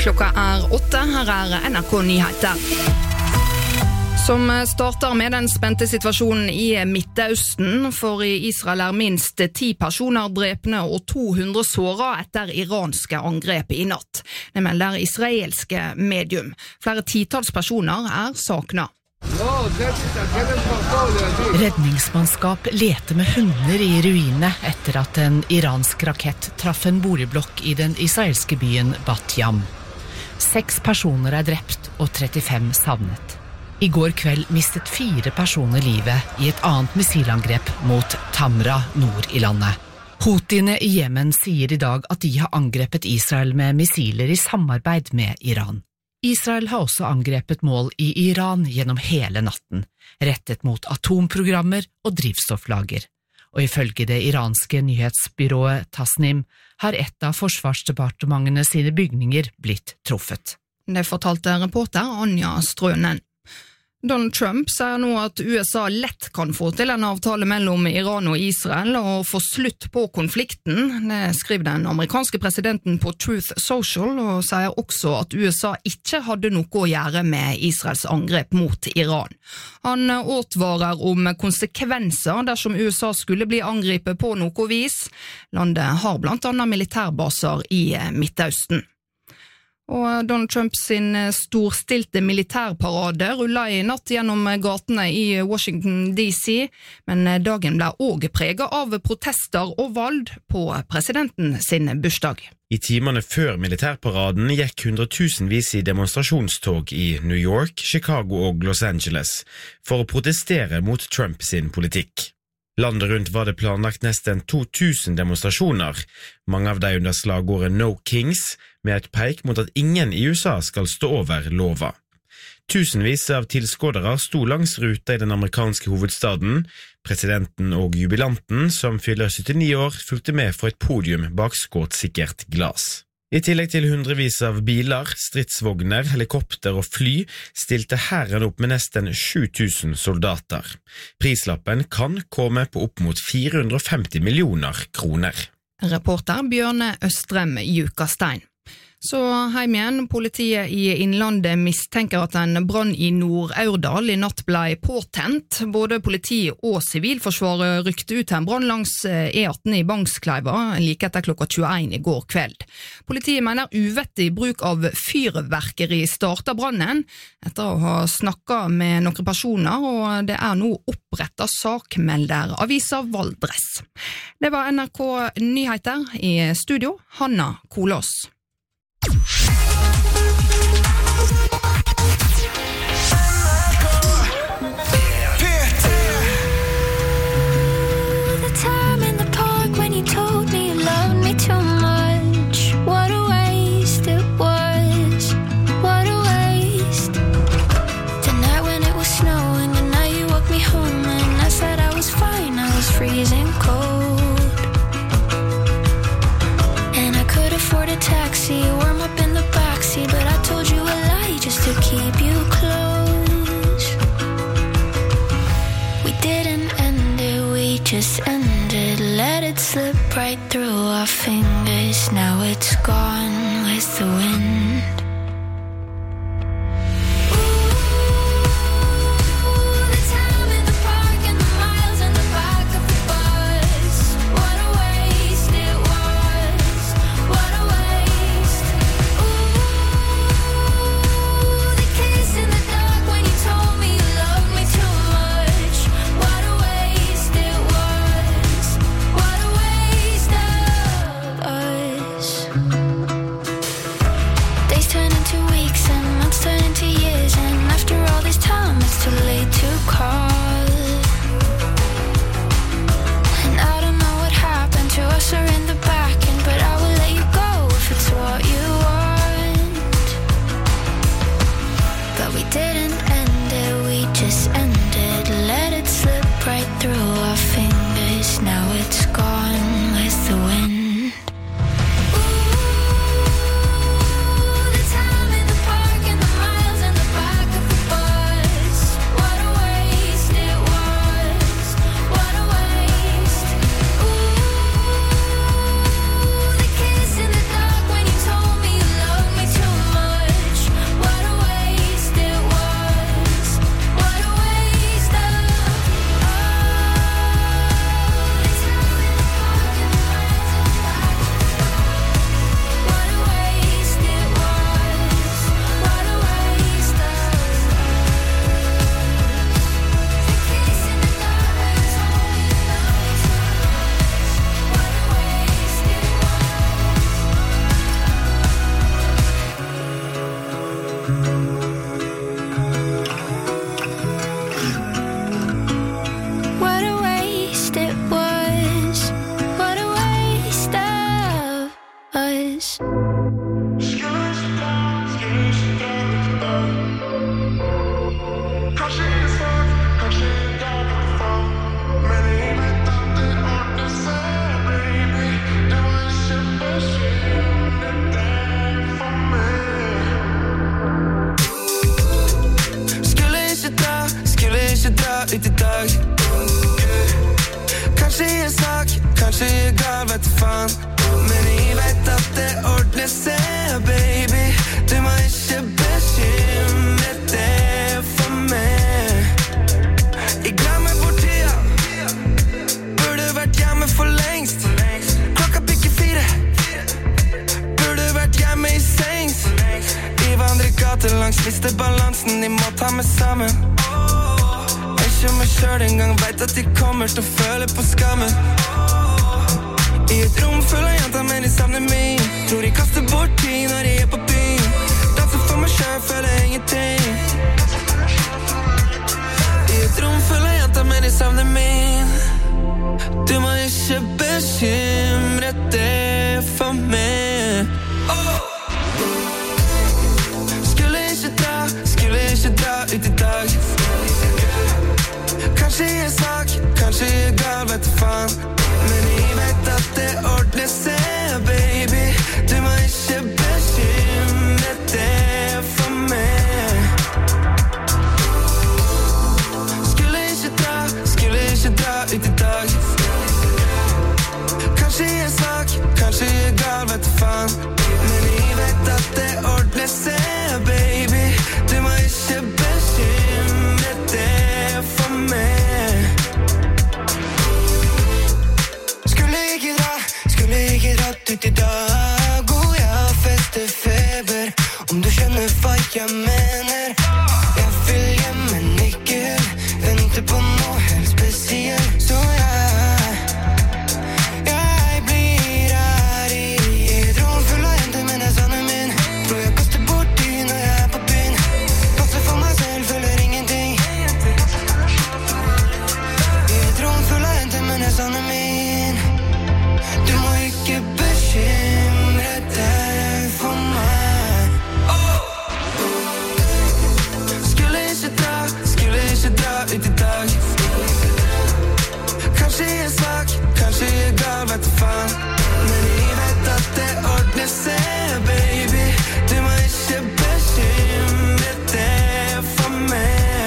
Klokka 8, her NRK Nyheter. Som starter med den spente situasjonen i Midtøsten, for i Israel minst 10 personer drepne og 200 såret etter iranske angrep i natt. Det melder israelske medium. Flere titals personer sakna. Redningsmannskap leter med hunder i ruinene etter at en iransk rakett traff en boligblokk i den israelske byen Bat Yam. 6 personer drept og 35 savnet. I går kveld mistet 4 personer livet i et annet missilangrep mot Tamra nord i landet. Houthiene i Jemen sier i dag at de har angrepet Israel med missiler i samarbeid med Iran. Israel har også angrepet mål i Iran gjennom hele natten, rettet mot atomprogrammer og drivstofflager. Og ifølge det iranske nyhetsbyrået Tasnim har et av forsvarsdepartementene sine bygninger blitt truffet. Det fortalte reporter Anja Strønen. Donald Trump sier nå at USA lett kan få til en avtale mellom Iran og Israel og få slutt på konflikten. Det skriver den amerikanske presidenten på Truth Social, og sier også at USA ikke hadde noe å gjøre med Israels angrep mot Iran. Han advarer om konsekvenser dersom USA skulle bli angrepet på noe vis. Landet har blant annet militærbaser i Midtøsten. Og Donald Trump sin storstilte militærparade rullet i natt gjennom gatene i Washington DC, men dagen ble også preget av protester og valg på presidenten sin bursdag. I timene før militærparaden gikk hundretusenvis i demonstrasjonstog i New York, Chicago og Los Angeles for å protestere mot Trump sin politikk. Landet rundt var det planlagt nesten 2000 demonstrasjoner, mange av de under slagordet No Kings, med et peik mot at ingen i USA skal stå over lova. Tusenvis av tilskådere sto langs ruta i den amerikanske hovedstaden. Presidenten og jubilanten, som fyller 79 år, fulgte med fra et podium bak skåtsikkert glass. I tillegg til hundrevis av biler, stridsvogner, helikopter og fly stilte hæren opp med nesten 7000 soldater. Prislappen kan komme på opp mot 450 millioner kroner. Reporter Bjørne Østrem Jukastein. Så heim igjen, politiet i Innlandet mistenker at en brann i Nord-Aurdal i natt ble påtent. Både politiet og sivilforsvaret rykte ut til en brann langs E18 i Bangskleiva, like etter klokka 21 i går kveld. Politiet mener uvettig bruk av fyrverkeri startet brannen, etter å ha snakket med noen personer, og det nå opprettet sak, melder avisa Valdres. Det var NRK Nyheter i studio, Hanna Kolås. Freezing cold, and I could afford a taxi, warm up in the backseat, but I told you a lie just to keep you close. We didn't end it, we just ended, let it slip right through our fingers. Now it's gone with the wind. faen. Men jeg vet at det ordner seg, baby. Du må ikke bekymre deg for meg. Jeg glemmer bort tida. Burde vært hjemme for lengst. Klokka bikker 4. Burde vært hjemme i sengs. I vandrer gater langs, mister balansen. De må ta meg sammen. Ikke meg selv en gang, vet at de kommer til å føle på skammen. I et rom full av jenter, men de savner meg. Tror de kaster bort tid når de på byen. Danser for meg selv, føler ingenting. I et rom full av jenter, men de savner meg. Du må ikke bekymre deg for meg. Skulle ikke dra ut i dag. Kanskje jeg svak, kanskje jeg gal, vet du faen. Men jeg vet at det ordner seg, baby. Du må ikke bekymre deg for meg. Skulle ikke dra ut i dag. Kanskje jeg svak, kanskje jeg gal, vet du faen. Men jeg vet at det ordner seg, baby. Du må ikke bekymre deg for meg. Skulle ikke dratt ut i dag. Og jeg har festefeber. Om du skjønner hva jeg mener. Jeg vil hjem, men ikke vente på noe helt spesielt. Så jeg blir her i et rom full av jenter, men jeg savner min. Tror jeg kaster bort tid når jeg på byen. Passer for meg selv, føler ingenting. I et rom full av jenter, men jeg savner min. Du må ikke bekymre deg for meg. Skulle ikke dra ut i dag. Kanskje jeg svak, kanskje jeg gal, vet du faen. Men jeg vet at det ordner seg, baby. Du må ikke bekymre deg for meg.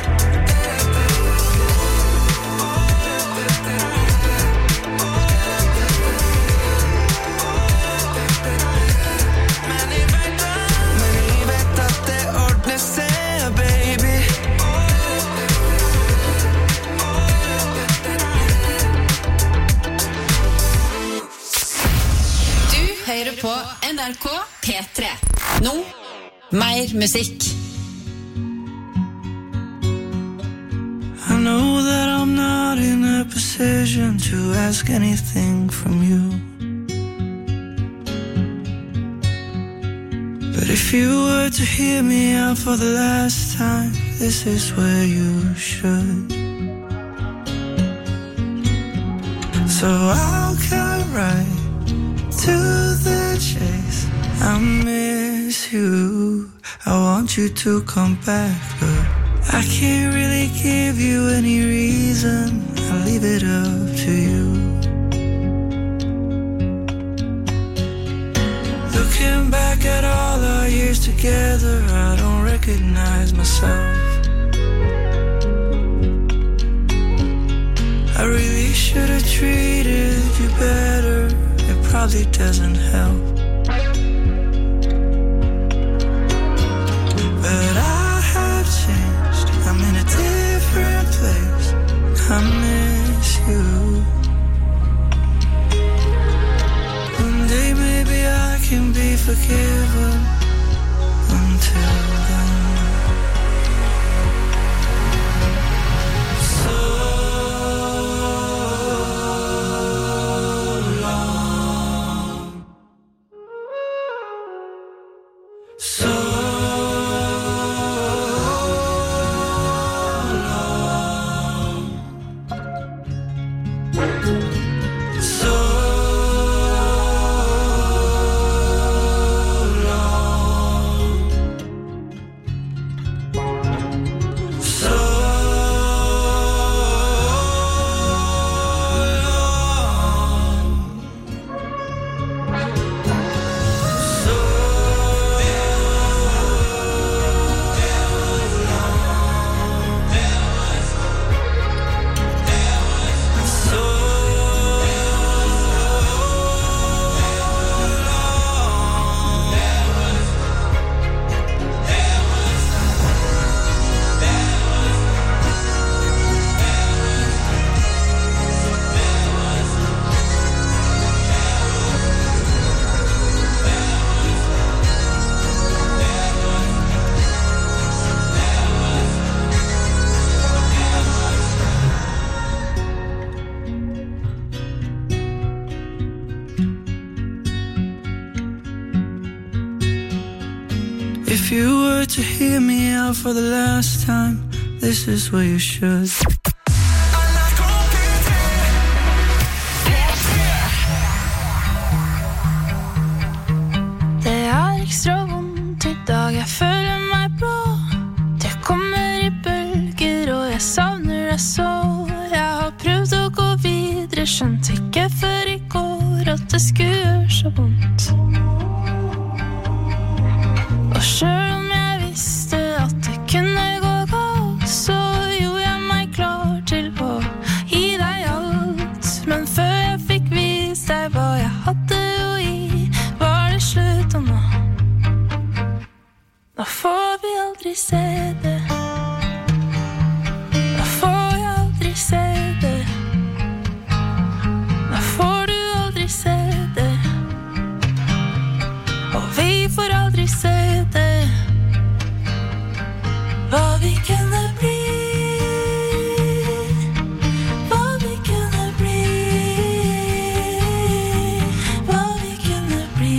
Men jeg vet at det ordner seg, baby. Du hører på NRK P3. Nå, mer musikk. I know that I'm not in a position to ask anything from you. But if you were to hear me out for the last time, this is where you should. So I'll cut right to the chase. I miss you. I want you to come back, but I can't really give you any reason. I'll leave it up to you. Looking back at all our years together, I don't recognize myself. I really should have treated you better. It probably doesn't help. But I have changed. I'm in a different place. I miss you. One day maybe I can be forgiven. Until then, so long, so If you were to hear me out for the last time, this is what you should. Det ekstra vondt I dag, jeg føler meg blå. Det kommer I bølger, og jeg savner deg så. Jeg har prøvd å gå videre, skjønt ikke før I går at det skulle gjøre så vondt. Og selv om jeg visste at det kunne gå galt, så gjorde jeg meg klar til å gi deg alt. Men før jeg fikk vist deg hva jeg hadde å gi, var det slutt og nå. Da får vi aldri se det. Da får jeg aldri se det. Da får du aldri se det. Og vi får aldri se det. Hva vi kunne bli. Hva vi kunne bli. Hva vi kunne bli.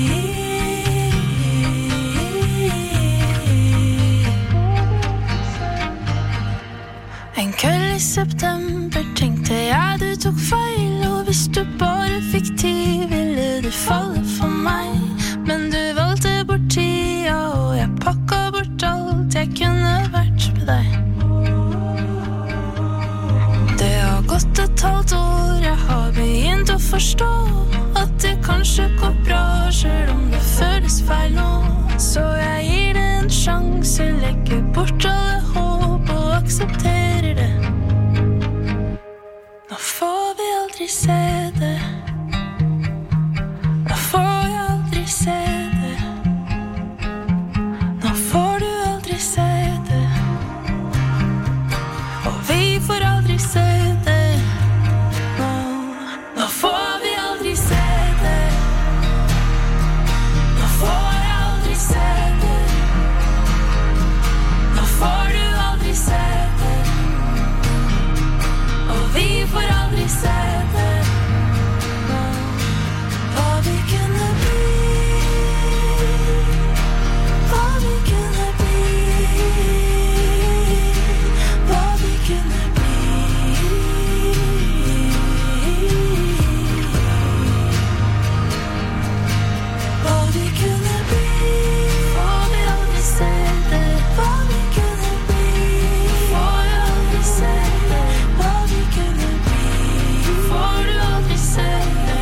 En kveld I september tenkte jeg du tok feil, og hvis du bare fikk tid, ville du falle for meg. Men du valgte bort tida, og jeg pakket bort alt jeg kunne vært med deg. Det har gått et halvt år, jeg har begynt å forstå at det kanskje går bra, selv om det føles feil nå. Så jeg gir det en sjanse, legger bort alle håp og aksepterer det. Nå får vi aldri se det. Nå får jeg aldri se det. Nå får du aldri se det. Og vi får aldri se det. Nå får vi aldri se det. Nå får jeg aldri se det. Nå får du aldri se det. Og vi får aldri se det. Hva vi kunne bli. Hva vi kunne bli. Hva vi kunne bli. Hva vi kunne bli. Får vi aldri se det. Hva vi kunne bli. Får jeg aldri se det. Hva vi kunne bli. Får du aldri se det.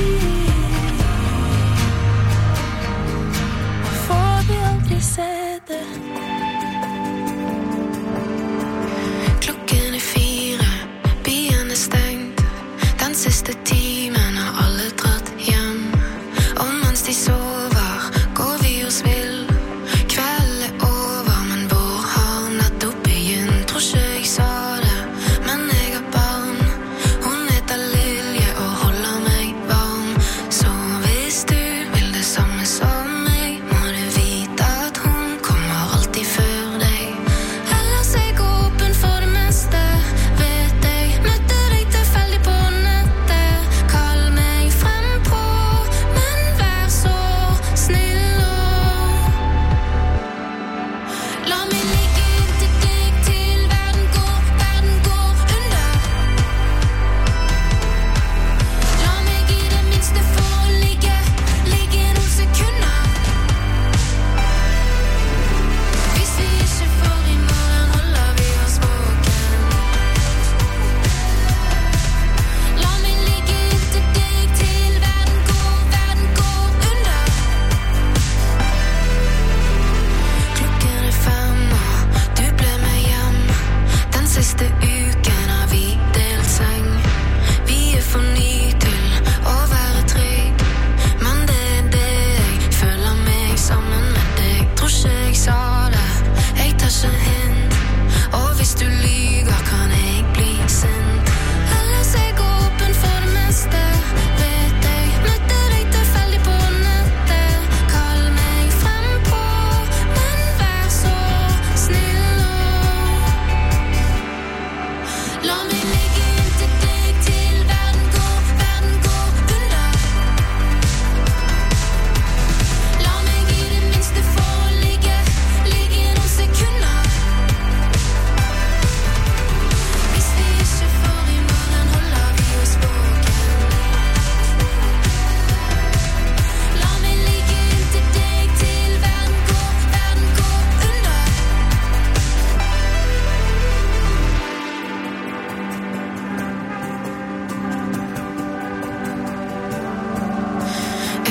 Får vi aldri se det. Klokken 4, byen stengt. Den siste timen har alle dratt hjem. Og mens de sover, går vi og spill. Kvelden over, men vår har nettopp begynt. Tror ikke jeg sa det, men jeg har barn. Hun heter Lilje og holder meg varm. Så hvis du vil det samme som meg, må du vite at hun kommer alltid før deg. Ellers jeg går åpen for det meste, vet jeg. Møtte deg tilfeldig på nettet. Kall meg frem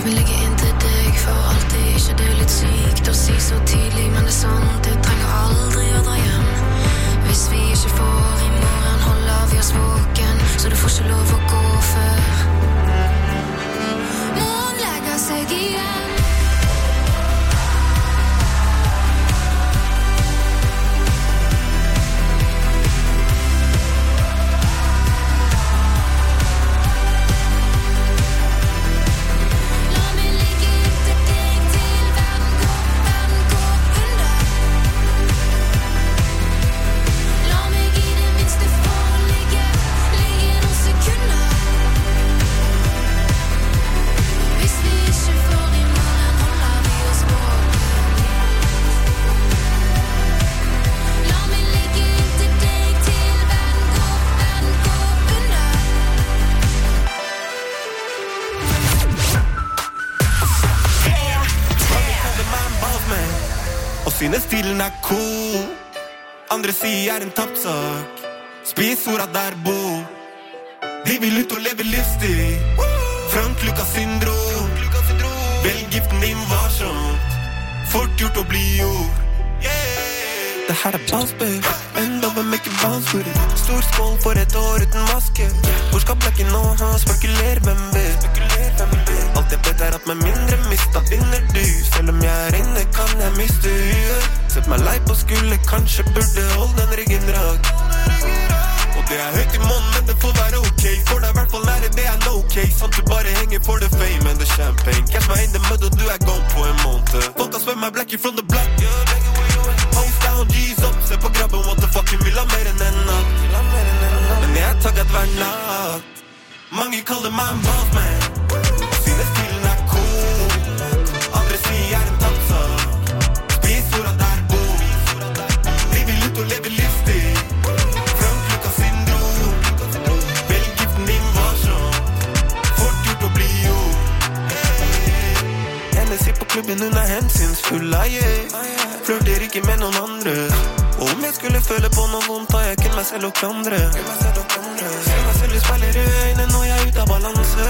vil legge inn til deg for alltid. Ikke det litt sykt å si så tidlig, men det sant, du trenger aldri å dra hjem. Hvis vi ikke får i morgen, holder vi oss våken, så du får ikke lov å gå før morgen legger seg igjen. Synes stilen cool. Andre sier en tapt sak. Spis orda der bo. De vil ut og leve livsstil. Frank Lucas syndrom. Velg giften din varsomt. Fort gjort å bli gjort. Det her bounce, babe. End of a make it bounce with it. Stor skål for et år uten maske. Hvor skal blekken nå? Spekuler, hvem vet? Alt jeg vet at med mindre mista vinner du. Selv om jeg inne kan jeg miste huet. Sett meg lei på skulder, kanskje burde holde den ryggen rak. Og det høyt i månen, men det får være ok. For det hvert fall nære, det no case. Sånn du bare henger for the fame and the champagne. Cash meg in the mud, og du gone på en måned. Folk har spør meg blackie from the black. Hoes down, G's up. Se på grabben, what the fucking vil ha mer enn en natt. Men jeg tagget hver natt. Mange kaller meg en boss man. Og synes stilen cool. Andre sier en tappsak. Spis orda der bo. De vil ut og leve livsstil. Frank Lucas syndrom. Velg giften din varsomt. Fort gjort å bli gjort. Hennessy på klubben, hun hensynsfull, flørter ikke med noen andre. Og om jeg skulle føle på noe vondt, har jeg kun meg selv å klandre. Ser meg selv i speiler i øynene når jeg ut av balanse.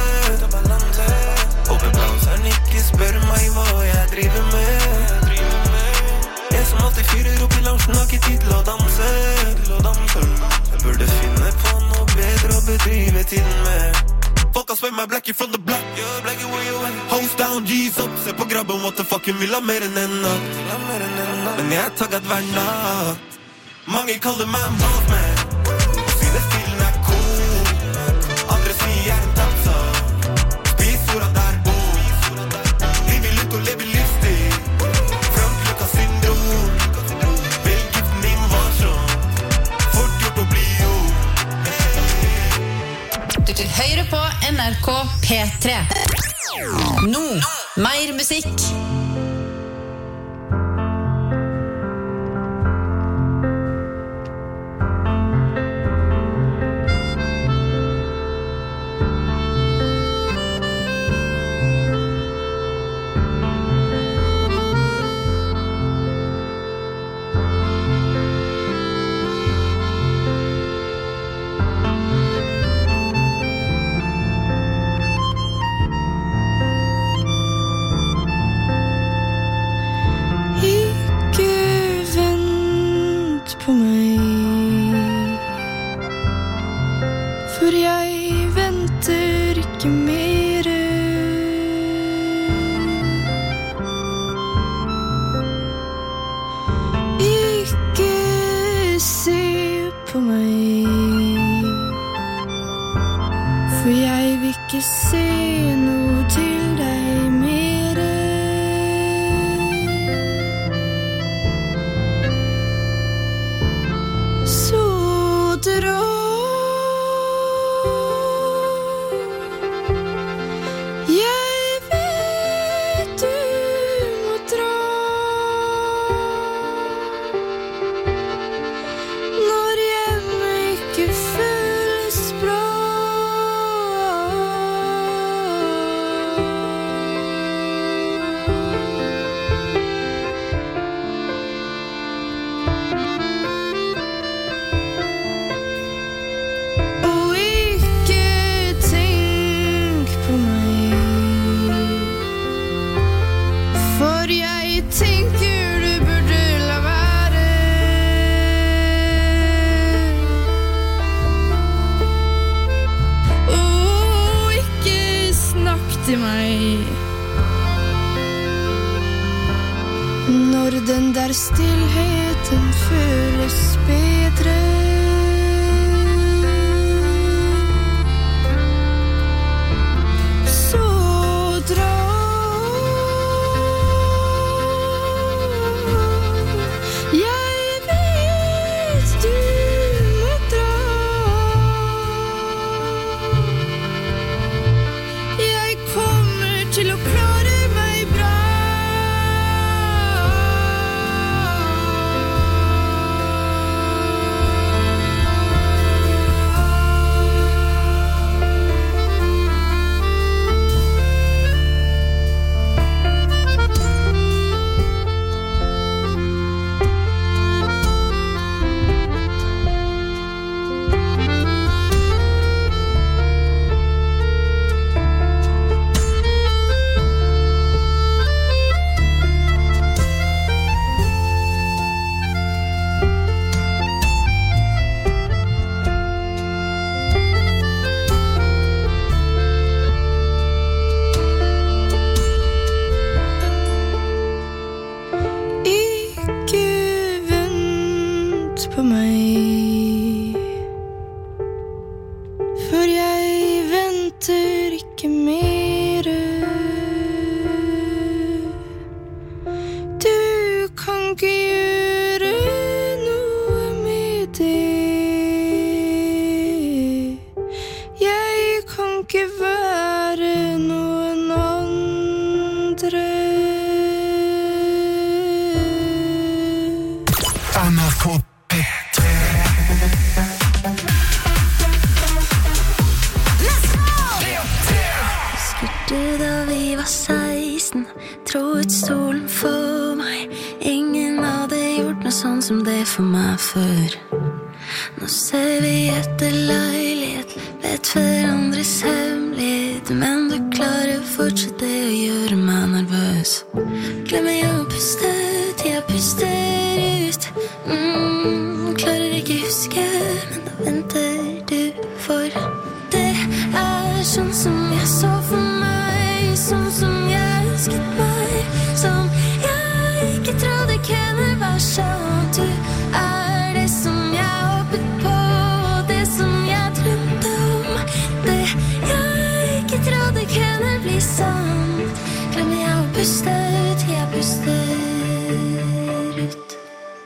Håper bounceren ikke spør meg hva jeg driver med. En som alltid fyrer opp i loungen, har ikke tid til å danse. Jeg burde finne på noe bedre å bedrive tiden med. Folk har spør meg blackie from the black. Hoes down, G's up. Se på grabben, what the fucking vil ha mer enn en natt. Men jeg tagget hver natt. Mange kaller meg en boss man. Og synes stilen cool. Andre sier en tappsak. Spis orda der bo. De vil ut og leve livsstil. Frank Lucas syndrom. Velg giften din varsomt. Fort gjort å bli gjort. Du til høyre på NRK P3. Nå, mer musikk. i meg. Når den der stillheten føles bedre, så dra. Jeg vet du må dra. Jeg kommer til å klare meg bra. På meg, for jeg venter ikke mer. Du kan ikke gjøre noe med det. Jeg kan ikke være noen andre. NRK Da vi var 16, troet stolen for meg. Ingen hadde gjort noe sånn som det for meg før. Nå ser vi etter leilighet, vet hverandres hemmelighet, men du klarer fortsatt det å gjøre meg nervøs. Glemmer jeg å puste ut, jeg puster ut. Klarer ikke huske, men da venter du, for det sånn som jeg så for meg, sånn som jeg ønsket meg, som jeg ikke trodde kunne være sånn. Du det som jeg håpet på, det som jeg drømte om, det jeg ikke trodde kunne bli sant. Glemmer jeg å puste ut, jeg puster ut.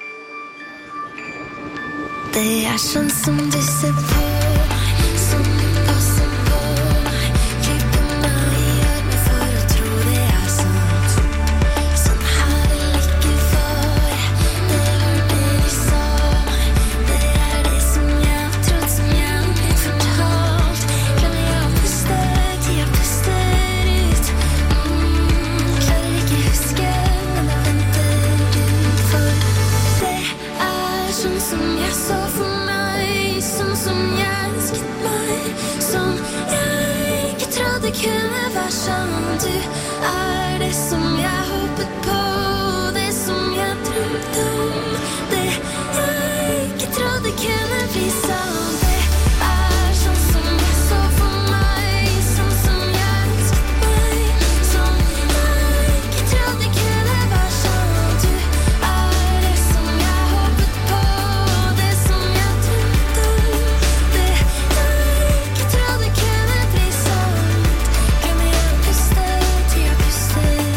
Det sånn som du ser på meg, som du passer på meg, klipper meg i armen for å tro det sant. Sånn her vil ikke være, det var det de sa meg, det det som jeg har trodd, som jeg har blitt fortalt. Glemmer jeg å puste ut, jeg puster ut. Klarer ikke huske, men da venter du, for det sånn som jeg så for meg, sånn som jeg ønsket meg, som jeg ikke trodde kunne være sånn. Du det som jeg håpet på, det som jeg drømte om, det jeg ikke trodde kunne bli sånn. Det sånn som jeg så for meg, sånn som jeg ønsket meg, som jeg ikke trodde kunne være sånn. Du det som jeg håpet på, det som jeg drømte om, det jeg ikke trodde kunne bli sånn. Glemmer jeg å puste ut, jeg puster ut.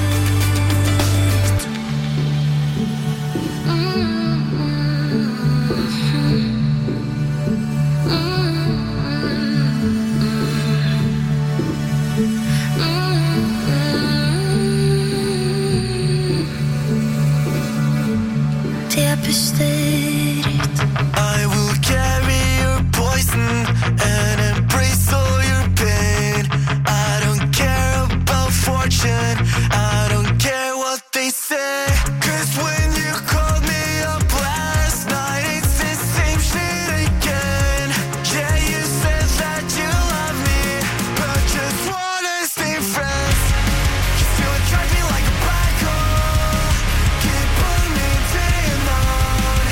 Jeg puster ut. I will carry your poison and embrace all your pain. I don't care about fortune, I don't care what they say. 'Cause when you called me up last night, it's the same shit again. Yeah, you said that you love me, but just wanna stay friends. You still attract me like a black hole, keep pulling me day and night.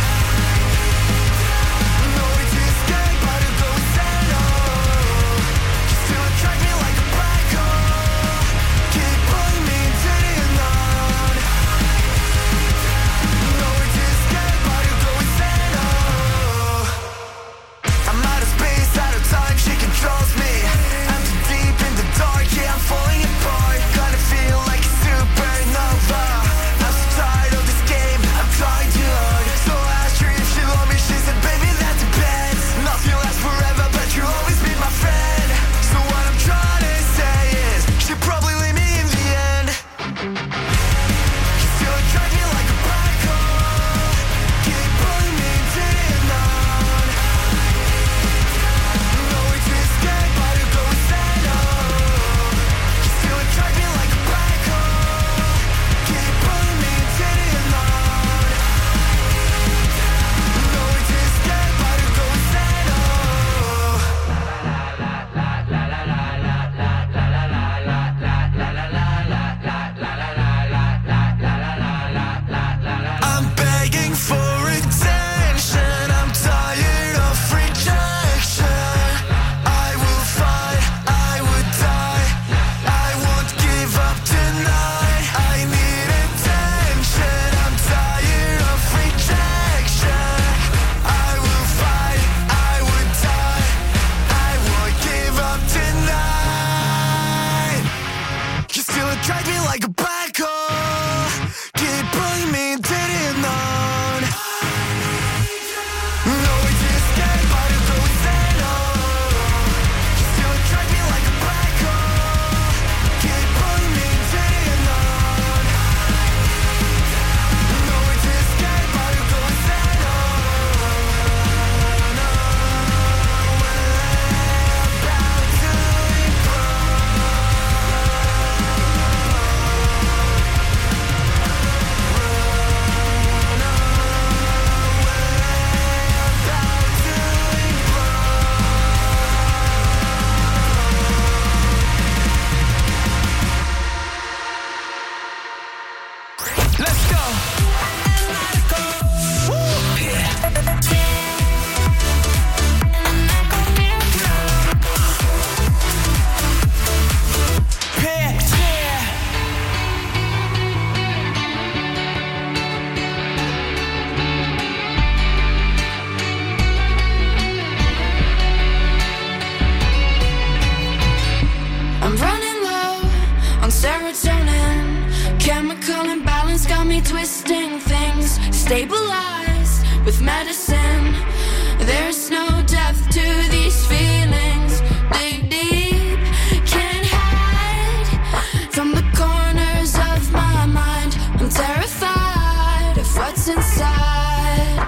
stabilized with medicine. There's no depth to these feelings. Dig deep, can't hide from the corners of my mind. I'm terrified of what's inside.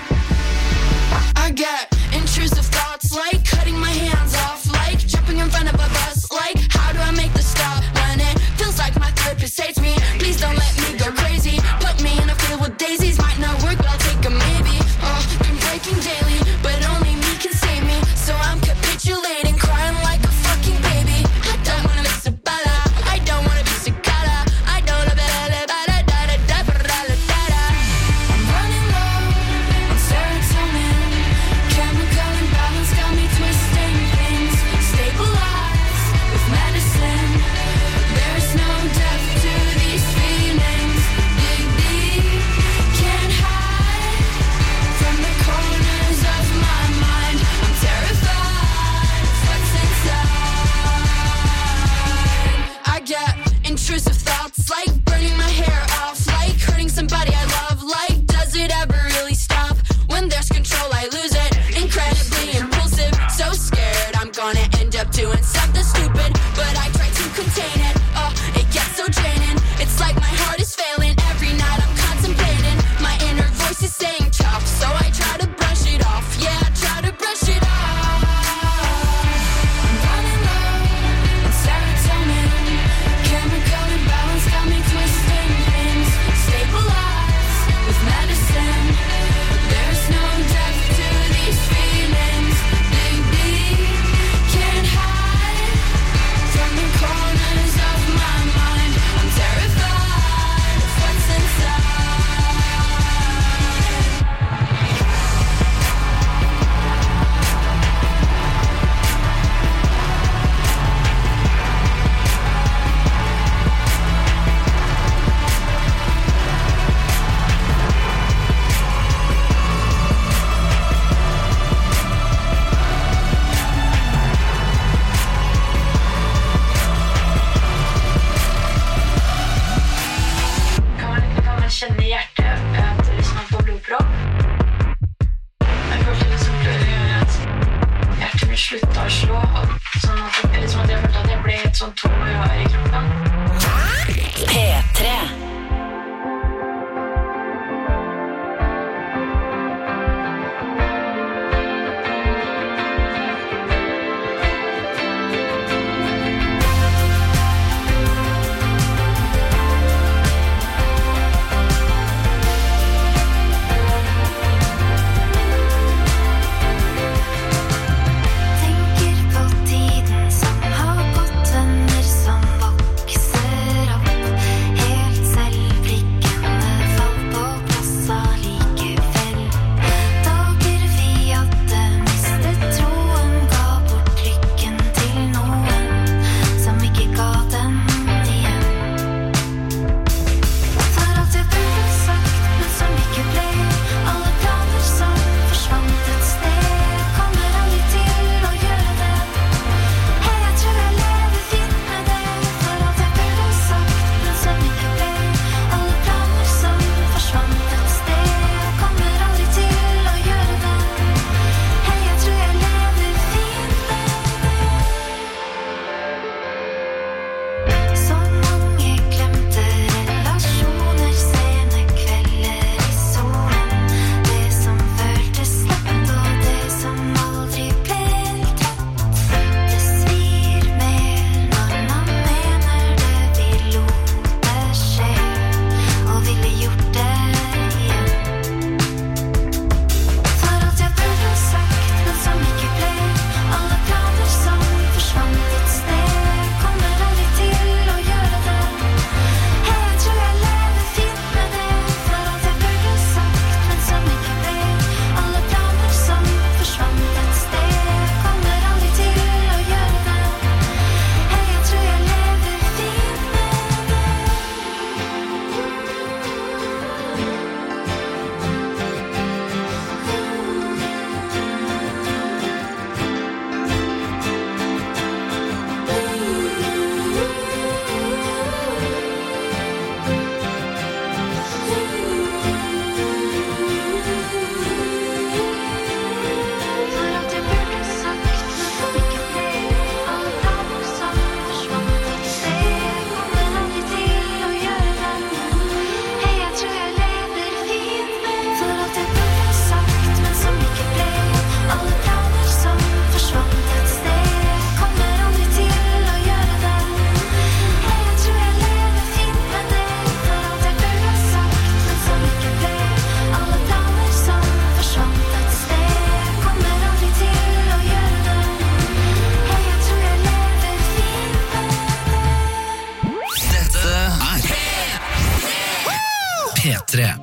I get intrusive thoughts like cutting my hands off, like jumping in front of a bus, like how do I make the stop when it feels like my therapist hates me? Please don't let me go crazy. Put me in a field with daisies, might not work, but I'll take a maybe. Oh, been breaking daily, but only me can save me. So I'm capitulating, crying like a fucking baby. I don't wanna be Sabala, I don't wanna be Cicada, I don't wanna be I'm running low on serotonin. Chemical imbalance got me twisting things. Stabilized with medicine. There's no depth to these feelings. Dig deep, can't hide from the corners of my mind. I'm terrified of what's inside. I get intrusive thoughts like burning my hair off, like hurting somebody I love, like does it ever really stop? When there's control I lose it, incredibly impulsive, so scared I'm gonna end up doing something stupid, but I try to contain it. Oh, it gets so draining, it's like my heart is failing. Every night I'm contemplating, my inner voice is saying tough, so I try to brush it off. Yeah, I try to brush it off. I'm running low on serotonin. Chemical imbalance got me twisting things. Stabilized with medicine. There's no depth to these feelings. Dig deep, can't hide from the corners of my mind. I'm terrified of what's inside. Kan man känna i hjärtat att hvis man får blodpropp? Men först liksom gjør at hjertet blir sluttet å slå, sånn at det liksom at jeg følte at jeg ble et sånt tom rør i kroppen. P3. Tenker på tiden som har gått, venner som vokser opp. Helt P3.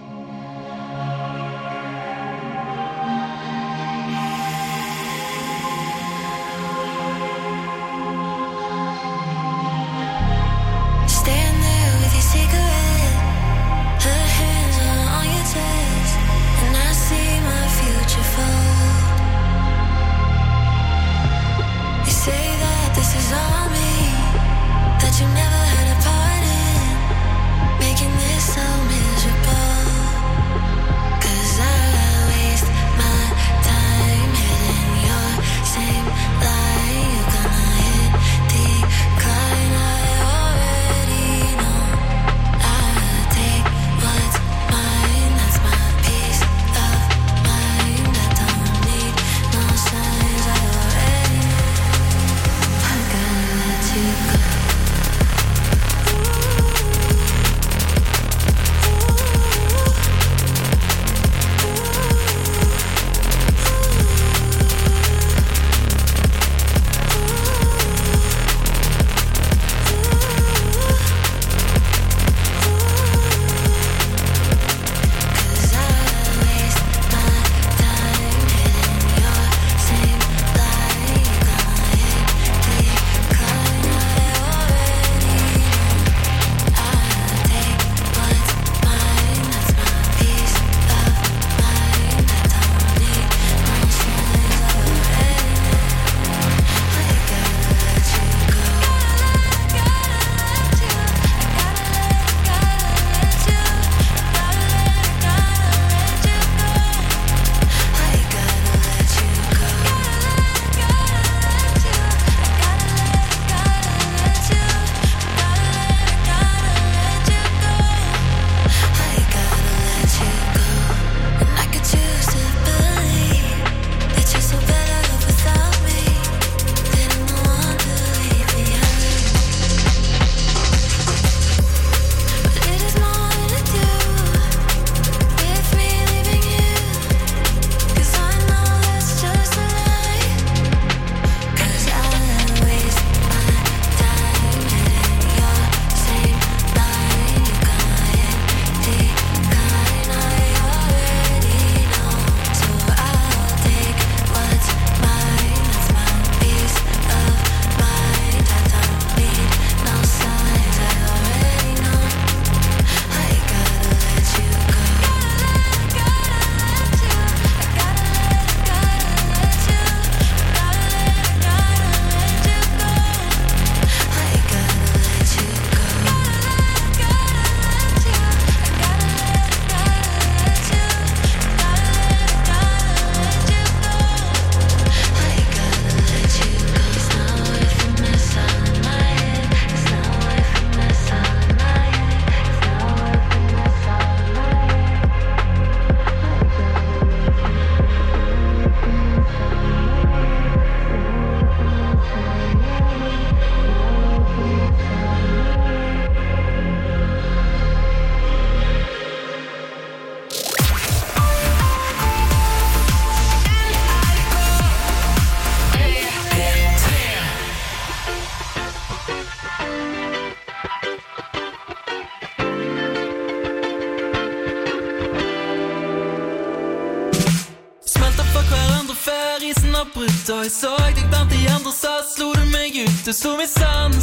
avbrutt, og jeg så deg blant de andre, så slo du meg ut. Du sto meg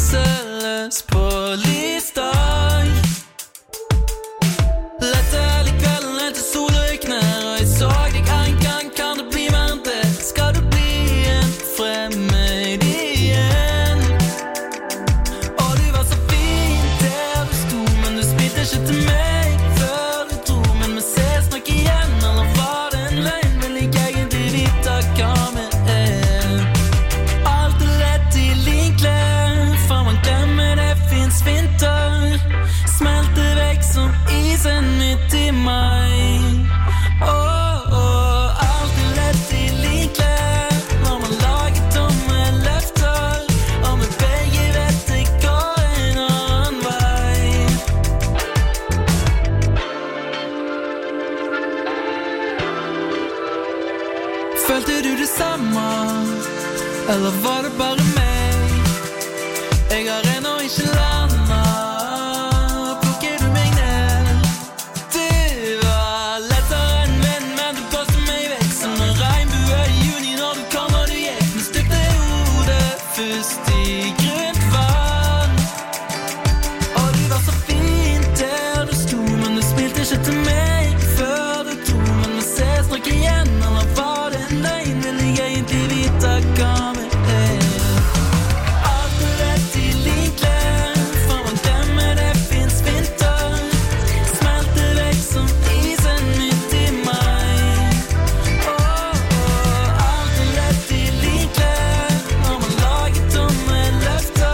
sanseløs på lysdag. Lette hele kvelden helt til solen gikk ned, og jeg så deg en gang, kan det bli mer enn det? Skal du bli en fremmed igjen? Og du var så fin der du sto, men du spilte ikke til meg før du dro. Men vi ses nok igjen, eller var det en løgn? Vil jeg egentlig vite hva vi er? Alt er lett i linklær, for man glemmer det finnes vinter. Smelter vekk som isen midt i meg. Alt er lett i linklær, når man lager tomme løfter, og vi begge vet det går en annen vei. Følte du det samme, eller var det bare meg? Jeg har ennå ikke landet. Plukker du meg ned, i grunt vann. Og du var så fint der du sto, men du smilte ikke til meg før du to. Men vi ses nok igjen, eller var det en løgn? Vil jeg egentlig vite hva vi Alt rett i linklær, for man dømmer det finnes vinter. Smelter vekk som isen midt i meg. Alt rett i linklær, når man lager tomme løfter.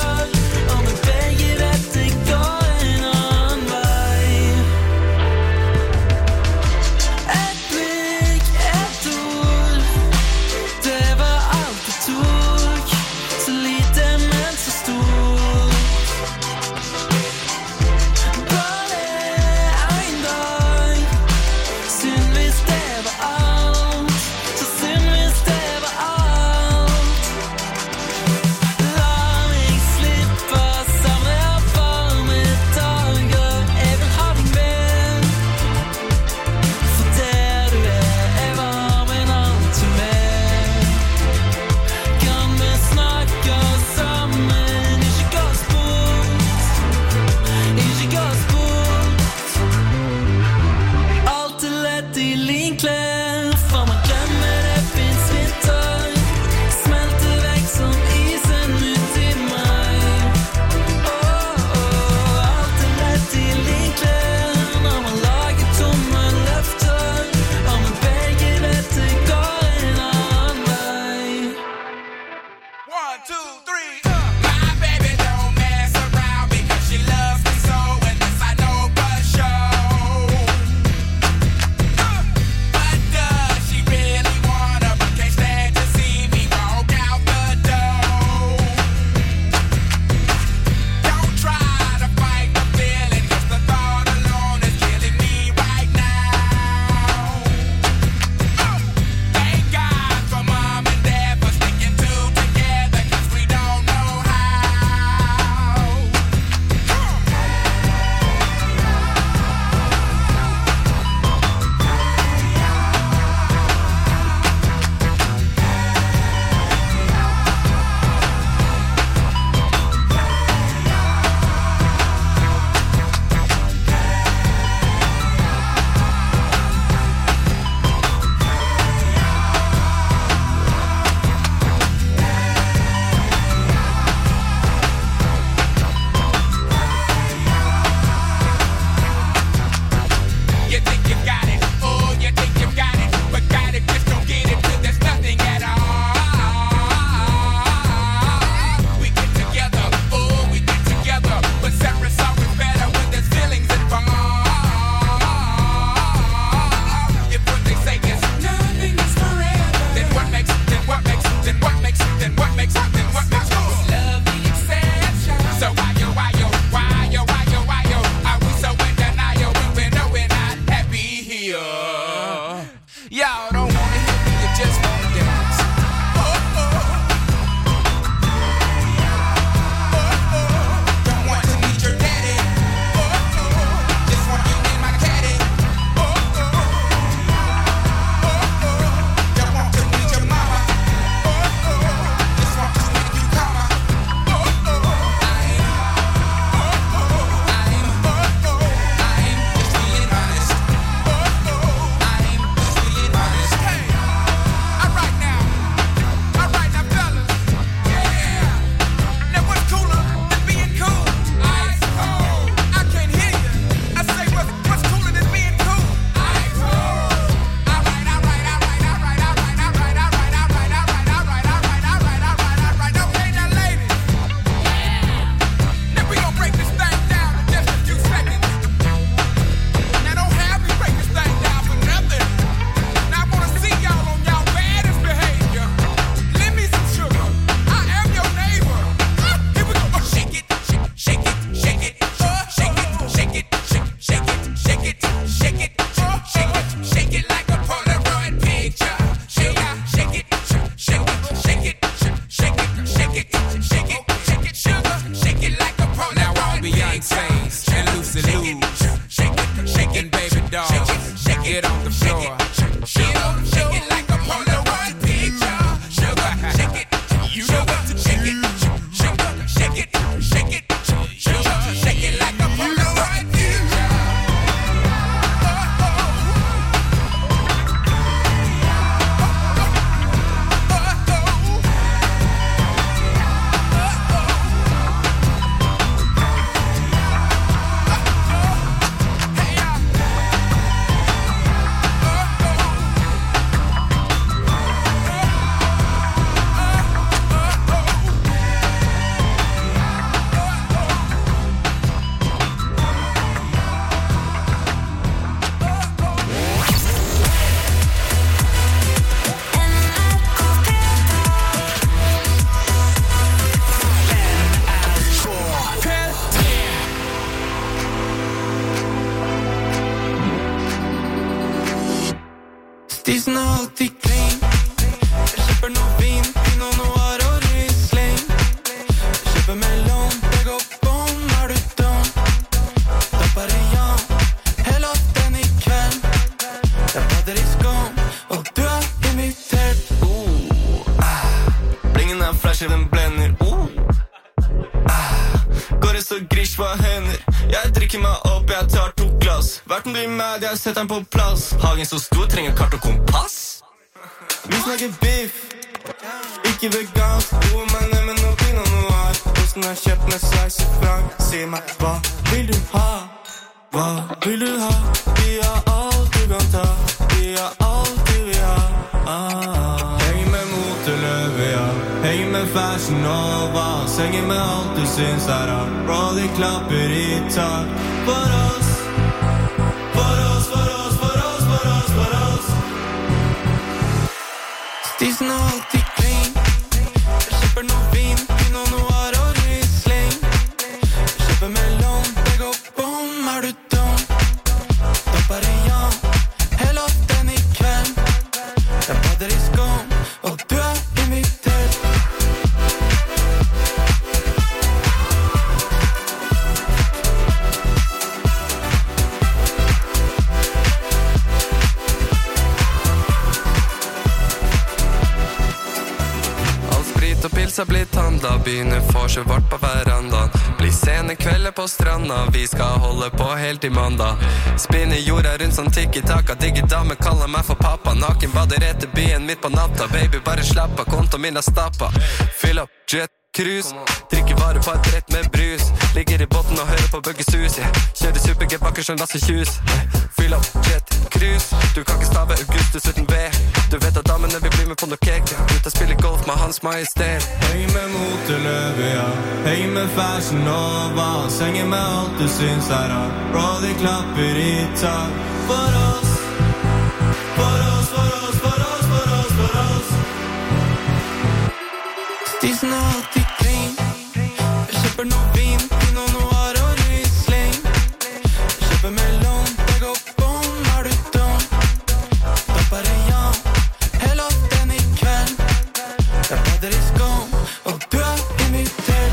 Stisen er alltid clean. Jeg kjøper noe vin, Pinot Noir og Riesling. Jeg kjøper melon, det går bom, er du dum? Da bare ja, hele den i kveld. Jeg bader i skum, og du er invitert. Blingen er flasher, den blender. Går det så grish på hender. Jeg drikker meg opp, jeg tar 2 glass. Verten blir mad, jeg setter den på plass. Hagen så stor, trenger kart og kompass. Vi snakker biff, ikke vegansk. Roer meg ned med noe Pinot Noir. Osten er kjøpt med slice i frank. Si meg, hva vil du ha? Hva vil du ha? Vi har alt du kan ta. Vi har alt du vil ha. Henger med motorløve, ja. Henger med fashion Nova. Henger med alt du syns er rart. Bro, de klapper i tak. For oss. For oss, for oss, for oss, for oss, for oss. Stisen er alltid clean. Jeg kjøper noe vin, Pinot Noir og Riesling. Jeg kjøper melon, det går bom, er du dum? Da bare ja, hele den i kveld. Jeg bader i skum, og du er invitert. Og pils har blitt handla. Begynner for så vart på verandaen. Blir sene kvelder på stranda. Vi skal holde på helt i mandag. Spinner jorda rundt sånn tikki-taka. Digge dame kaller meg for pappa. Naken bader etter byen midt på natta. Baby bare slapp av, konto min er stappa. Fyll opp jet cruise. Drikker vare på et brett med brus. Ligger i båten og hører på Bugges hus. Kjører superget bakker som Lasse Kjus. Fyll opp jet cruise. Du kan ikke stave Augustus uten B. Du vet at damene vil bli med på noe cake. Ut og spille golf med Hans Majestet. Henger med motorløve, ja. Henger med fashion Nova. Henger med alt du syns er rart. Bro, de klapper i tak. For oss. For oss, for oss, for oss, for oss, for oss. Stisen er alltid clean. Jeg kjøper noe vin, Pinot Noir og Riesling. Jeg kjøper melon, det går bom, er du dum? Da bare ja, hele den i kveld. Jeg bader i skum, og du er invitert.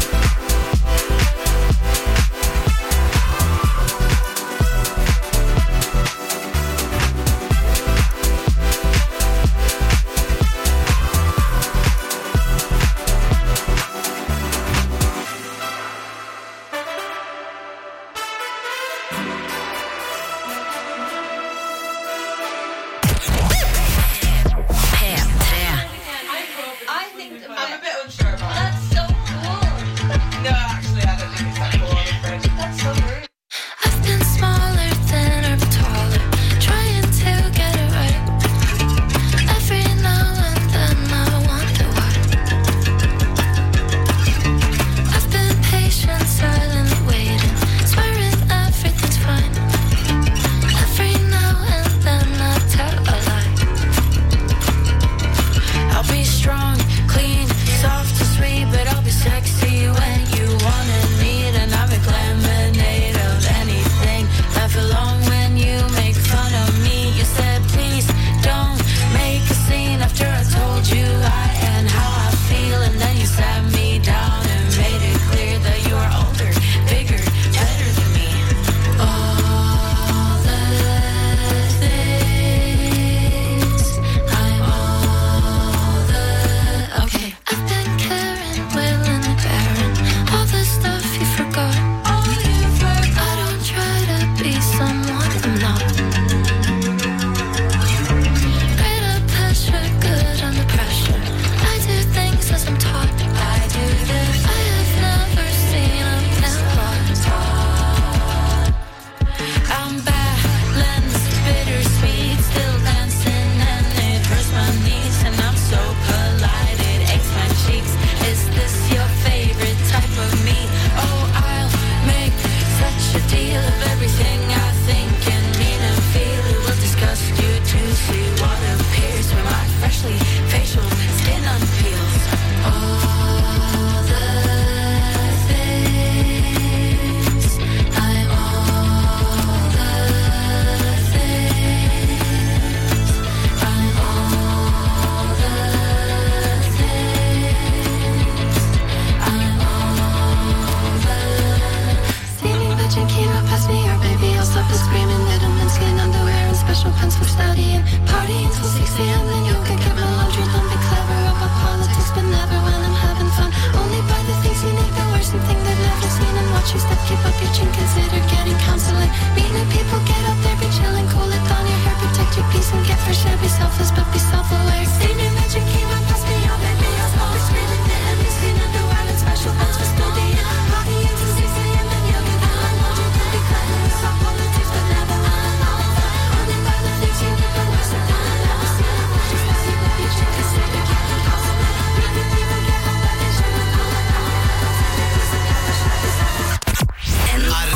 partying till 6 a.m. Then yoga, get my laundry done, be clever about politics, but never when I'm having fun. Only buy the things you need, the worst thing they've never seen, and watch your step, keep up your chin, consider getting counseling. Meet new people, get up there, be chilling, cool it down your hair, protect your peace and get fresh air, be selfless but be self-aware. See me magic, keep on past me, all baby, I'll stop it screaming. The enemy's clean underwear and special pants for studying. Partying till 6 a.m. Then yoga, get my laundry done, be clever about politics, but never when I'm having fun. Only buy the things you need, the worst thing they've never seen, and watch your step, keep up your chin, consider getting counseling. Meet new people, get up there, be chilling, cool it down your hair, protect your peace and get fresh air, be selfless. NRK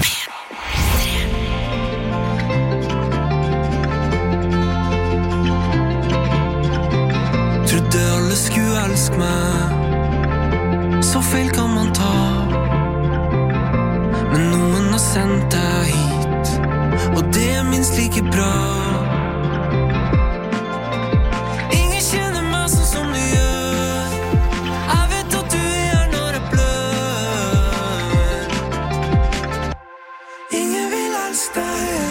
Trodde alle skulle elske meg, så feil kan man ta. Men noen har sendt deg hit, og det minst like bra. Ingen kjenner meg sånn som du gjør. Jeg vet at du når jeg blør. Ingen vil elske deg.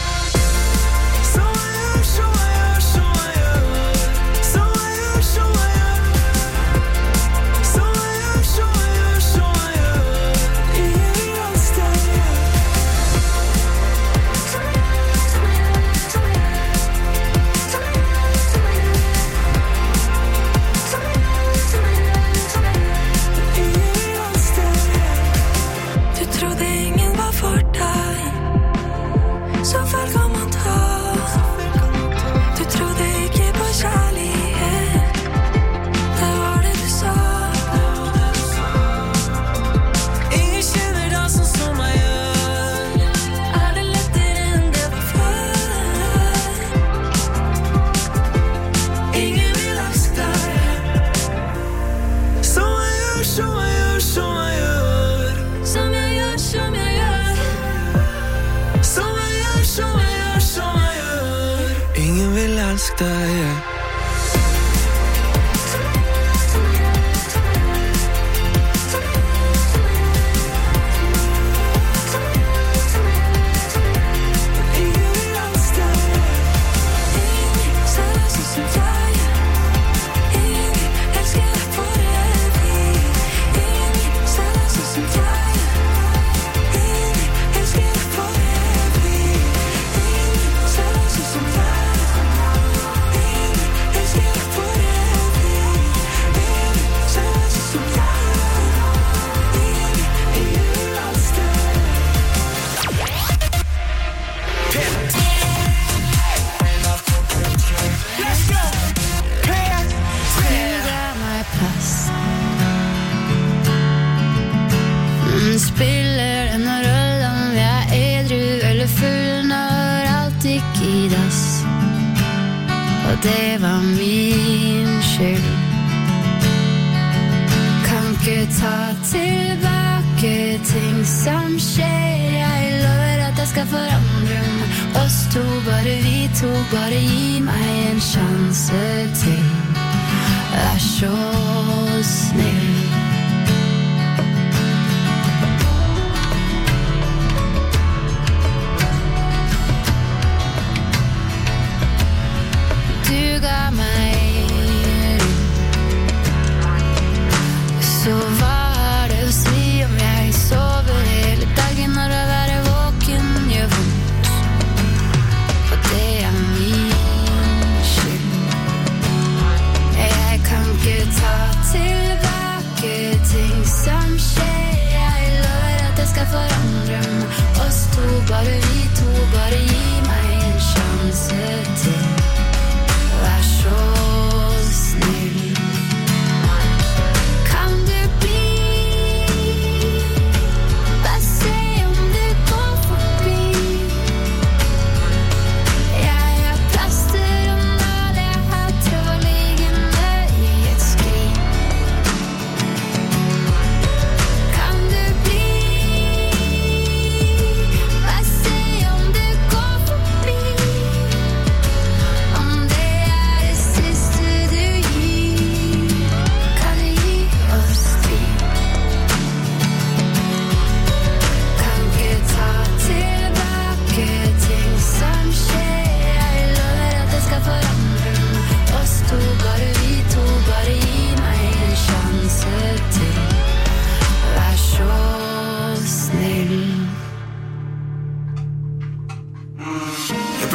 Ingen vil elske deg. Spiller en rolle om vi edru eller full når alt gikk i dass. Og det var min skyld. Kan ikke ta tilbake ting som skjer. Jeg lover at jeg skal forandre meg. Oss to, bare vi to, bare gi meg en sjanse til. Vær så snill. Du ga meg så hva har det å si om jeg sover hele dagen når å være våken gjør vondt, og det er min skyld. Jeg kan ikke ta tilbake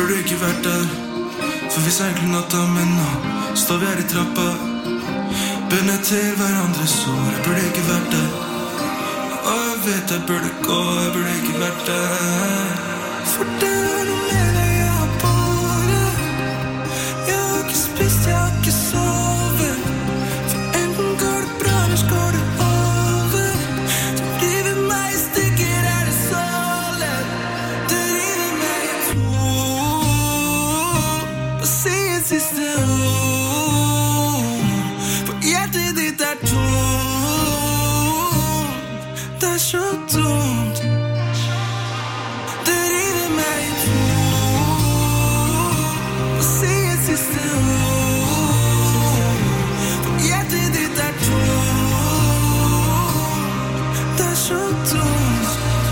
burde ikke vært der. For vi seiler natta, men nå står vi her i trappa. Bundet til hverandres sår. Jeg burde ikke vært der. Og jeg vet jeg burde gå, jeg burde ikke vært der. For det noe med deg jeg har båret. Jeg har ikke spist, jeg har ikke sovet. For enten går det bra, eller går det over. Du river meg i stykker, er det så lett. Du river meg i to. Og si et siste ord. For hjertet ditt er tomt. Det er så tomt. Du river meg i to. Og si et siste ord. For hjertet ditt er tomt. Det er så tomt.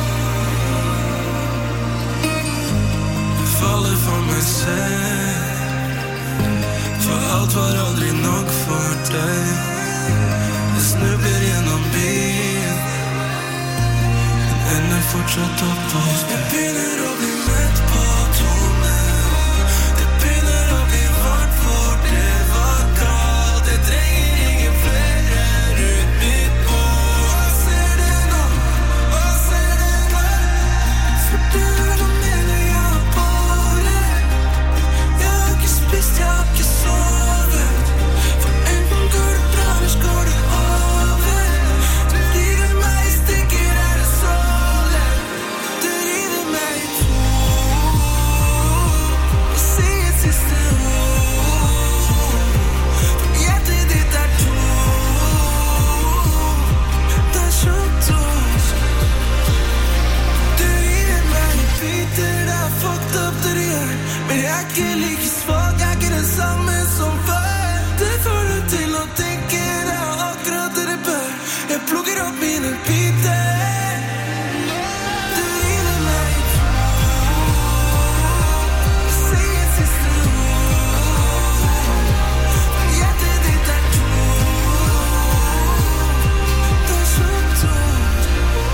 Jeg faller for meg selv. For alt var aldri nok for deg. Jeg snubler gjennom byen, men ender fortsatt opp hos deg. Jeg begynner å bli mett på tomme. Det begynner å bli varmt, for det var kaldt. Jeg trenger ingen flere rundt mitt bord. Hva ser det nå? Hva ser det nå? For det noe med deg jeg har båret. Jeg har ikke spist, jeg har ikke sovet. For enten går det bra, eller går det over. Du river meg i stykker, er det så lett. Du river meg i to. Og si et siste ord. For hjertet ditt er tomt. Det er så tomt. Du river meg i biter, det er fucked up det du gjør. Men jeg er ikke like svak, jeg er ikke den samme som før. Det får du til å tenke, det er akkurat det det bør. Jeg plukker opp mine biter. Du river meg i to. Si et siste ord. Hjertet ditt er tomt. Det er så tomt.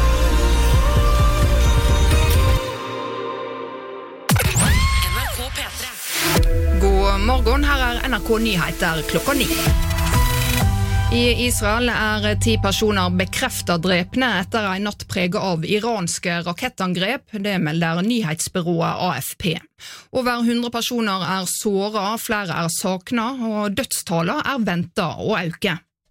NRK P3. God morgen, her er NRK Nyheter klokka 9. I Israel er 10 personer bekreftet drepne etter en natt preget av iranske rakettangrep, det melder nyhetsbyrået AFP. Over 100 personer er såret, flere er saknet, og dødstallet er ventet å øke.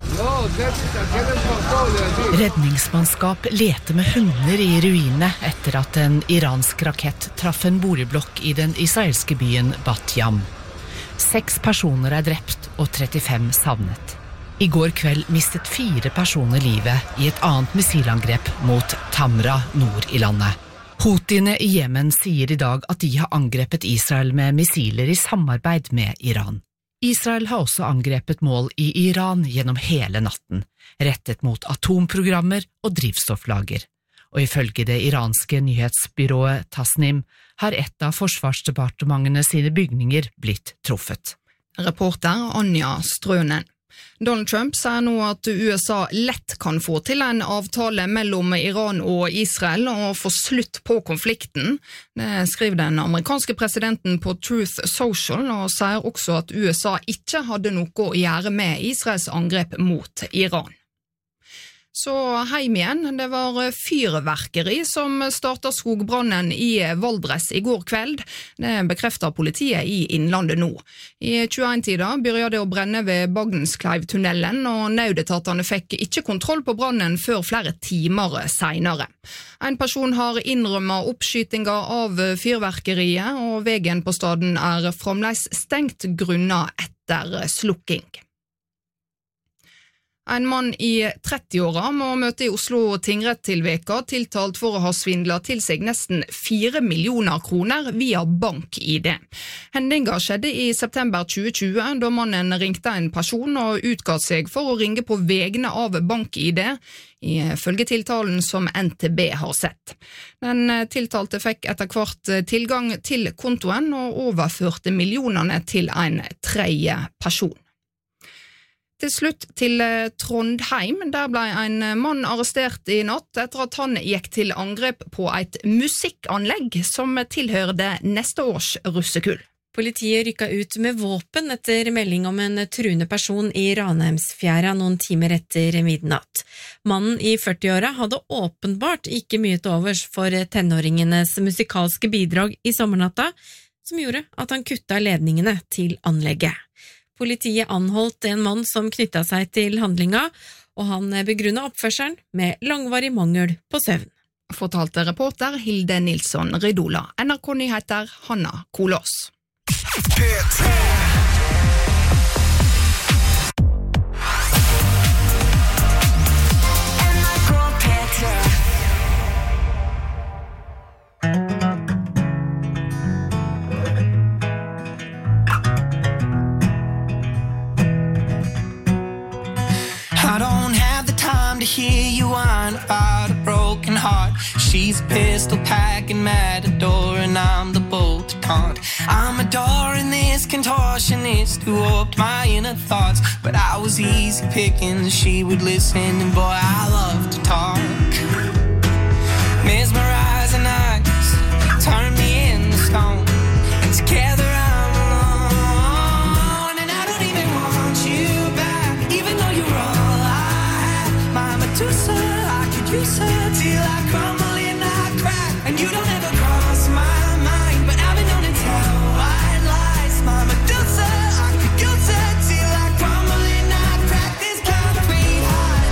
Redningsmannskap leter med hunder i ruinene etter at en iransk rakett traff en boligblokk i den israelske byen Bat-Yam. 6 personer er drept og 35 savnet. I går kveld mistet 4 personer livet i et annet missilangrep mot Tamra nord i landet. Houthiene i Jemen sier i dag at de har angrepet Israel med missiler i samarbeid med Iran. Israel har også angrepet mål i Iran gjennom hele natten, rettet mot atomprogrammer og drivstofflager. Og ifølge det iranske nyhetsbyrået Tasnim har et av forsvarsdepartementene sine bygninger blitt truffet. Reporter Anja Strønen. Donald Trump sier nå at USA lett kan få til en avtale mellom Iran og Israel og få slutt på konflikten. Det skriver den amerikanske presidenten på Truth Social, og sier også at USA ikke hadde noe å gjøre med Israels angrep mot Iran. Så heim igjen, det var fyrverkeri som startet skogbrannen i Valdres i går kveld. Det bekrefter politiet i Innlandet nå. I 21-tida begynte det å brenne ved Bagdenskleiv-tunnelen, og nødetatene fikk ikke kontroll på brannen før flere timer senere. En person har innrømmet oppskytinga av fyrverkeriet, og veien på staden er fremdeles stengt grunnet etter slukking. En mann i 30-åra må møte i Oslo tingrett til veka, tiltalt for å ha svindlet til seg nesten 4 millioner kroner via bank-ID. Hendinga skjedde i september 2020, da mannen ringte en person og utga seg for å ringe på vegne av bank-ID, ifølge tiltalen som NTB har sett. Den tiltalte fikk etter hvert tilgang til kontoen og overførte millionene til en tredje person. Til slutt til Trondheim. Der ble en mann arrestert i natt etter at han gikk til angrep på et musikkanlegg som tilhørte neste års russekull. Politiet rykka ut med våpen etter melding om en truende person i Ranheimsfjæra noen timer etter midnatt. Mannen i 40-åra hadde åpenbart ikke mye til overs for tenåringenes musikalske bidrag i sommernatta, som gjorde at han kutta ledningene til anlegget. Politiet anholdt en mann som knyttet seg til handlinga, og han begrunnet oppførselen med langvarig mangel på søvn. Fortalte reporter Hilde Nilsson Ridola. NRK-nyheter Hanna Kolås. I don't have the time to hear you whine about a broken heart. She's a pistol packing matador and I'm the bolt to taunt. I'm adoring this contortionist who warped my inner thoughts, but I was easy picking, she would listen, and boy I love to talk. Mesmerizing eyes turn me into stone, and together I'm alone, and I don't even want you back, even though you're all I have. My Medusa, I could use her till I crumble and I crack, and you don't ever cross my mind, but I've been known to tell white lies. My Medusa, I could use her till I crumble and I crack. This concrete heart,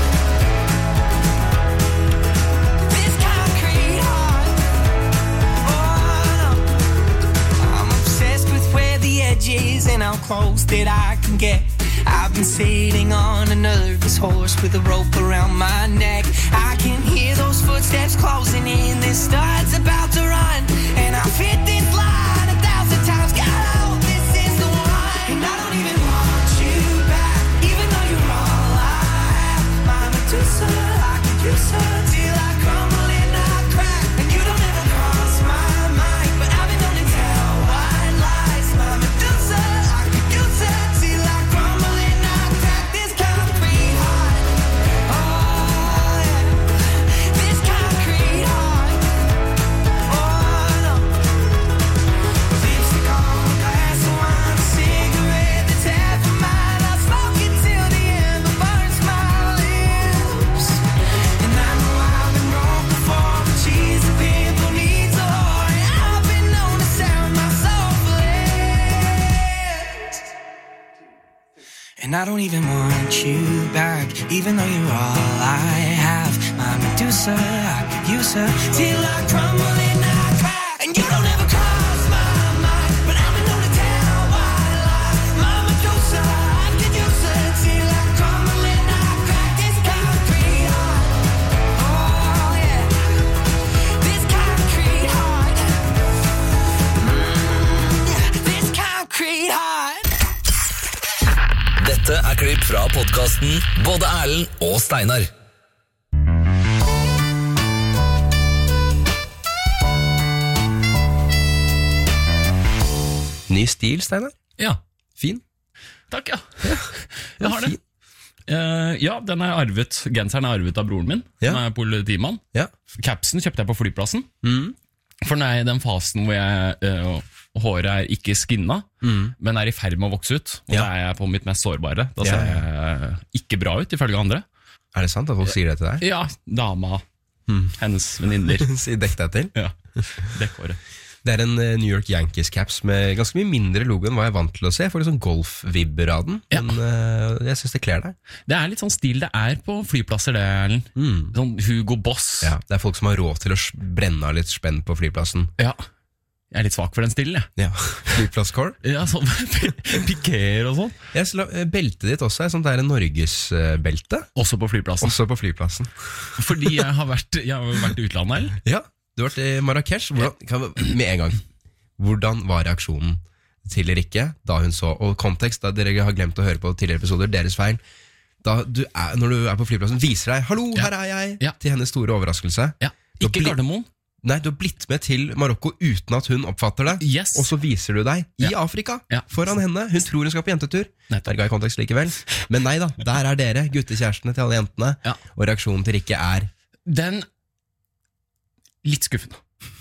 this concrete heart. Oh no, I'm obsessed with where the edge is and how close that I can get. I've been sailing on a nervous horse with a rope around my neck. I can hear those footsteps closing in. This start's about to run, and I've hit this line 1,000 times. God, I hope this is the one. And I don't even want you back, even though you're all I have. My Medusa, I could use her till I crumble and I crack, and you don't ever cross my mind, but I've been known to tell white lies. My Medusa, I could use her till I crumble and I crack. This concrete heart, oh yeah, this concrete heart, oh no. Lipstick on a glass of wine, a cigarette that's half a mile. I'll smoke it till the end, but burns my lips. And I know I've been wrong before, but she's a pimple needs a whore, and I've been known to sell my soul for less. And I don't even want you back, even though you're all I have. My Medusa, I could use her till I crumble and I crack, and you don't ever cross my mind, but I've been known to tell white lies. My Medusa, I could use her till I crumble and I crack. This concrete heart, oh yeah, this concrete heart, this concrete heart. Dette klipp fra podcasten Både Erlend og Steinar. Ny stil, Steinar. Ja. Fin. Takk, ja. Jeg har det. Ja, den er arvet. Genseren er arvet av broren min, som er politimann. Capsen kjøpte jeg på flyplassen. For nå er jeg i den fasen hvor håret er ikke skinna, men er i ferd med å vokse ut. Og da er jeg på mitt mest sårbare. Da ser jeg ikke bra ut, ifølge andre. Er det sant at folk sier det til deg? Ja, dama, hennes venninner. Dekk deg til? Ja, dekk håret. Det er en New York Yankees-caps med ganske mye mindre logo enn hva jeg er vant til å se. Jeg får litt sånn golf-vibber av den, men jeg synes det kler deg. Det er litt sånn stil det er på flyplasser, det, Erlend. Sånn Hugo Boss. Ja, det er folk som har råd til å brenne av litt spenn på flyplassen. Ja, jeg er litt svak for den stilen, jeg. Ja, flyplasskår. Ja, sånn piker og sånn. Beltet ditt også er sånt der Norgesbelte. Også på flyplassen. Også på flyplassen. Fordi jeg har vært i utlandet, eller? Ja. Du har vært i Marrakesh. Med en gang, hvordan var reaksjonen til Rikke da hun så, og kontekst, da dere har glemt å høre på tidligere episoder, deres feil, da når du er på flyplassen, viser deg, hallo, her er jeg, til hennes store overraskelse. Ja, ikke Gardermoen. Nei, du har blitt med til Marokko uten at hun oppfatter det. Yes. Og så viser du deg i Afrika foran henne. Hun tror hun skal på jentetur. Der ga jeg kontekst likevel. Men nei da, der er dere, guttekjærestene til alle jentene. Og reaksjonen til Rikke er den litt skuffende.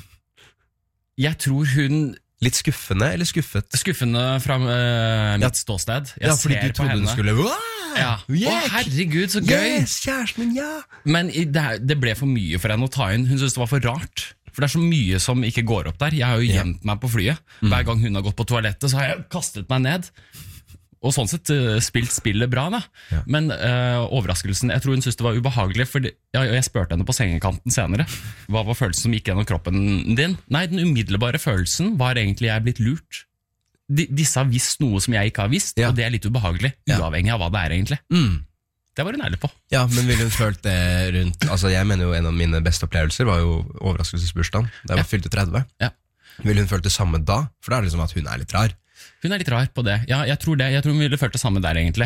Jeg tror hun litt skuffende eller skuffet? Skuffende fra mitt ståsted. Jeg fordi ser du trodde hun skulle Å herregud, så gøy! Yes, kjæresten min, Men det ble for mye for henne å ta inn. Hun syntes det var for rart. For det er så mye som ikke går opp der. Jeg har jo gjemt meg på flyet. Hver gang hun har gått på toalettet, så har jeg kastet meg ned. Og sånn sett spilt spillet bra da. Men overraskelsen, jeg tror hun syntes det var ubehagelig. For jeg spurte henne på sengekanten senere. Hva var følelsen som gikk gjennom kroppen din? Nei, den umiddelbare følelsen var egentlig jeg er blitt lurt. Disse har visst noe som jeg ikke har visst, og det er litt ubehagelig, uavhengig av hva det er egentlig. Det var hun ærlig på. Ja, men ville hun følt det rundt... Altså, jeg mener jo en av mine beste opplevelser var jo overraskelsesbursdagen, da jeg fylte 30. Ville hun følt det samme da? For da er det liksom at hun er litt rar. Hun er litt rar på det. Ja, jeg tror det. Jeg tror hun ville følt det samme der, egentlig.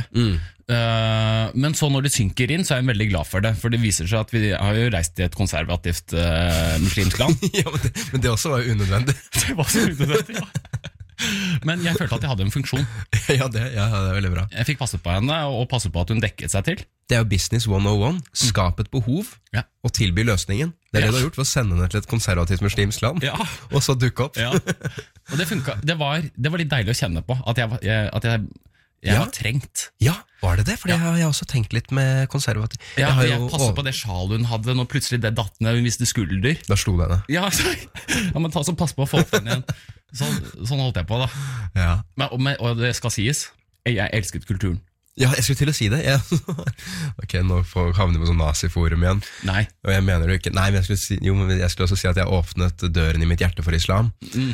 Men så når det synker inn, så er jeg veldig glad for det. For det viser seg at vi har jo reist til et konservativt muslimsk land. Ja, men det også var jo unødvendig. Det var så unødvendig, Men jeg følte at jeg hadde en funksjon. Ja, det er veldig bra. Jeg fikk passe på henne, og passe på at hun dekket seg til. Det er jo business 101. Skap et behov, og tilby løsningen. Det er det du har gjort ved å sende henne til et konservativt muslimsk land, og så dukke opp. Og det funket. Det var litt deilig å kjenne på, at jeg var trengt. Ja, var det det? For jeg har også tenkt litt med konservativ. Jeg passet på det sjalet hun hadde, når plutselig det datt ned, hun viste skulder. Da slo det henne. Ja, men pass på å få den igjen. Sånn holdt jeg på da. Og det skal sies, jeg elsket kulturen. Ja, jeg skulle til å si det. Ok, nå havner vi på sånn naziforum igjen. Nei. Og jeg mener jo ikke. Nei, men jeg skulle også si at jeg åpnet døren i mitt hjerte for islam.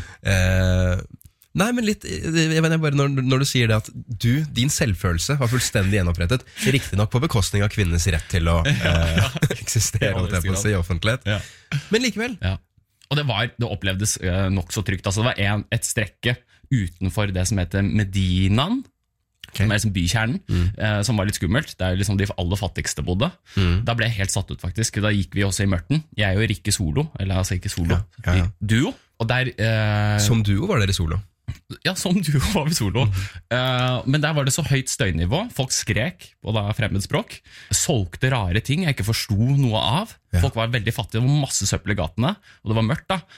Nei, men litt, jeg mener bare når du sier det at din selvfølelse var fullstendig gjenopprettet, riktig nok på bekostning av kvinnes rett til å eksistere i offentlighet. Men likevel. Og det opplevdes nok så trygt. Altså, det var et strekke utenfor det som heter Medinaen, som er liksom bykjernen, som var litt skummelt. Det er liksom de aller fattigste bodde. Da ble jeg helt satt ut, faktisk. Da gikk vi også i mørten. Jeg og Rikke solo, eller altså ikke solo, duo. Og der, som duo var dere solo? Ja, som duo var vi solo. Men der var det så høyt støynivå. Folk skrek på fremmedspråk. Solgte rare ting jeg ikke forstod noe av. Folk var veldig fattige, det var masse søppel i gatene, og det var mørkt da.